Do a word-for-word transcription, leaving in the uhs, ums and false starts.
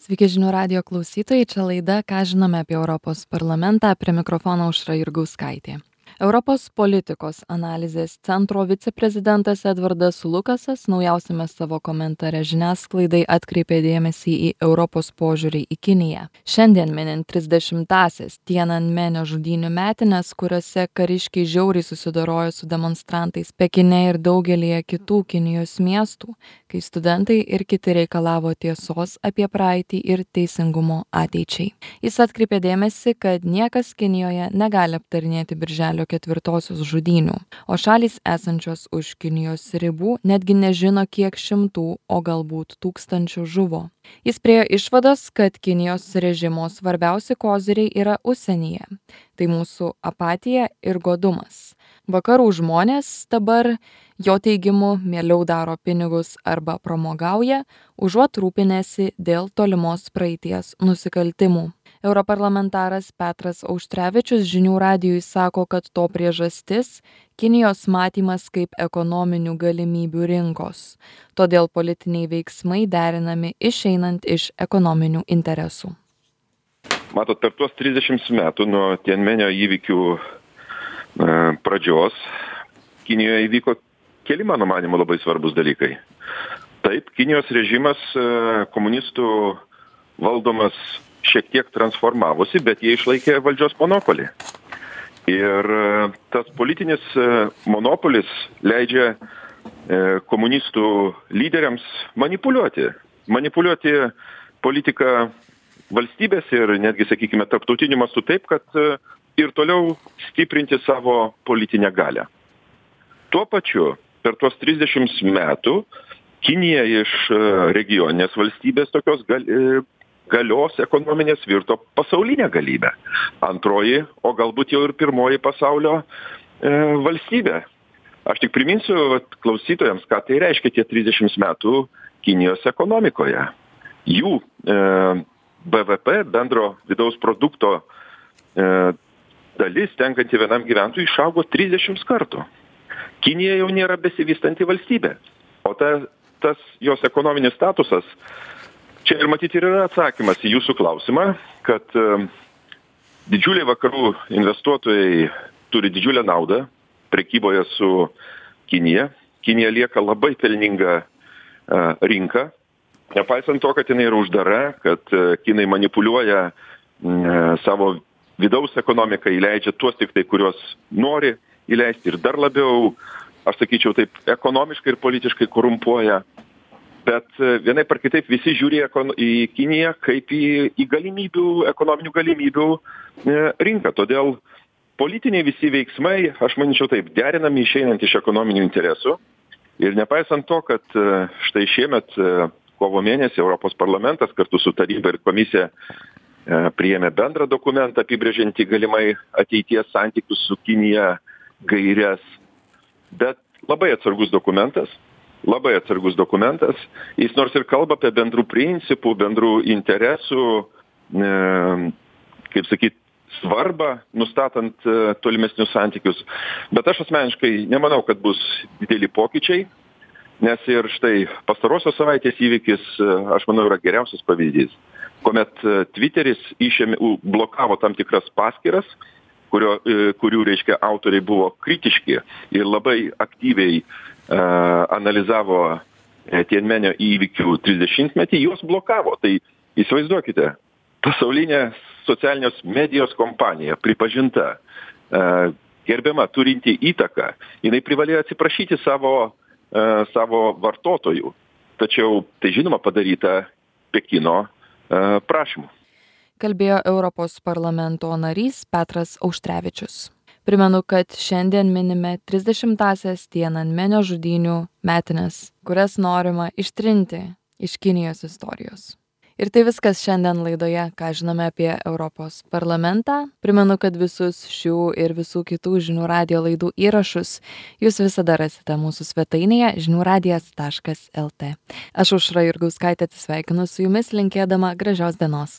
Sveiki žinių radijo klausytojai, čia laida Ką žinome apie Europos parlamentą, prie mikrofono Aušra Jurgauskaitė. Europos politikos analizės centro viceprezidentas Edvardas Lukasas naujausiame savo komentare žiniasklaidai atkreipė dėmesį į Europos požiūrį į Kiniją. Šiandien minint trisdešimtąsias Tiananmenio žudynių metines, kuriuose kariškiai žiauriai susidorojo su demonstrantais Pekine ir daugelyje kitų Kinijos miestų, kai studentai ir kiti reikalavo tiesos apie praeitį ir teisingumo ateičiai. Jis atkreipė dėmesį, kad niekas Kinijoje negali aptarinėti birželio ketvirtosios žudynių, o šalys esančios už Kinijos ribų netgi nežino, kiek šimtų, o galbūt tūkstančių žuvo. Jis priėjo išvados, kad Kinijos režimo svarbiausi koziriai yra užsienyje. Tai mūsų apatija ir godumas. Vakarų žmonės dabar, jo teigimu, mieliau daro pinigus arba pramogauja, užuot rūpinęsi dėl tolimos praeities nusikaltimų. Europarlamentaras Petras Auštrevičius žinių radijui sako, kad to priežastis – Kinijos matymas kaip ekonominių galimybių rinkos. Todėl politiniai veiksmai derinami išeinant iš ekonominių interesų. Matot, per tuos trisdešimt metų nuo Tiananmenio įvykių e, pradžios Kinijoje įvyko keli, mano manymu, labai svarbus dalykai. Taip, Kinijos režimas e, komunistų valdomas šiek tiek transformavosi, bet jie išlaikė valdžios monopolį. Ir tas politinis monopolis leidžia komunistų lyderiams manipuliuoti. Manipuliuoti politiką valstybės ir netgi, sakykime, tarptautiniu mastu taip, kad ir toliau stiprinti savo politinę galią. Tuo pačiu, per tuos trisdešimt metų Kinija iš regioninės valstybės tokios gal, galios ekonominės virto pasaulinę galybę. Antroji, o galbūt jau ir pirmoji pasaulio e, valstybė. Aš tik priminsiu klausytojams, ką tai reiškia tie trisdešimt metų Kinijos ekonomikoje. Jų e, B V P, bendro vidaus produkto e, dalis tenkanti vienam gyventojui išaugo trisdešimt kartų. Kinija jau nėra besivystanti valstybė, o ta, tas jos ekonominis statusas, čia ir matyti ir yra atsakymas į jūsų klausimą, kad e, didžiuliai vakarų investuotojai turi didžiulę naudą prekyboje su Kinija. Kinija lieka labai pelninga e, rinka, nepaisant to, kad jinai yra uždara, kad e, kinai manipuliuoja e, savo vidaus ekonomiką, įleidžia tuos tik tai, kuriuos nori įleisti ir dar labiau, aš sakyčiau taip, ekonomiškai ir politiškai korumpuoja. Bet vienaip ar kitaip visi žiūri į Kiniją kaip į, į galimybių, ekonominių galimybių rinką. Todėl politiniai visi veiksmai, aš manyčiau taip, derinami išeinant iš ekonominių interesų. Ir nepaisant to, kad štai šiemet kovo mėnesį Europos parlamentas kartu su taryba ir komisija priėmė bendrą dokumentą apibrėžiantį galimai ateities santykius su Kinija gaires. Bet labai atsargus dokumentas. Labai atsargus dokumentas. Jis nors ir kalba apie bendrų principų, bendrų interesų, e, kaip sakyt, svarbą, nustatant e, tolimesnius santykius. Bet aš asmeniškai nemanau, kad bus dideli pokyčiai, nes ir štai pastarosios savaitės įvykis, e, aš manau, yra geriausias pavyzdys, kuomet e, Twitteris išėmė, blokavo tam tikras paskyras, kurio, e, kurių, reiškia, autoriai buvo kritiški ir labai aktyviai analizavo Tiananmenio įvykių trisdešimtmetį, juos blokavo. Tai įsivaizduokite, pasaulinė socialinės medijos kompanija, pripažinta, gerbiama, turinti įtaką, jinai privalėjo atsiprašyti savo, savo vartotojų. Tačiau tai žinoma padaryta Pekino prašymu. Kalbėjo Europos parlamento narys Petras Auštrevičius. Primenu, kad šiandien minime trisdešimtąsias Tiananmenio žudynių metines, kurias norima ištrinti iš Kinijos istorijos. Ir tai viskas šiandien laidoje, ką žinome apie Europos parlamentą. Primenu, kad visus šių ir visų kitų žinių radijo laidų įrašus jūs visada rasite mūsų svetainėje žinių radijas taškas el tė. Aš Aušra Jurgauskaitė atsisveikinu su jumis, linkėdama gražios dienos.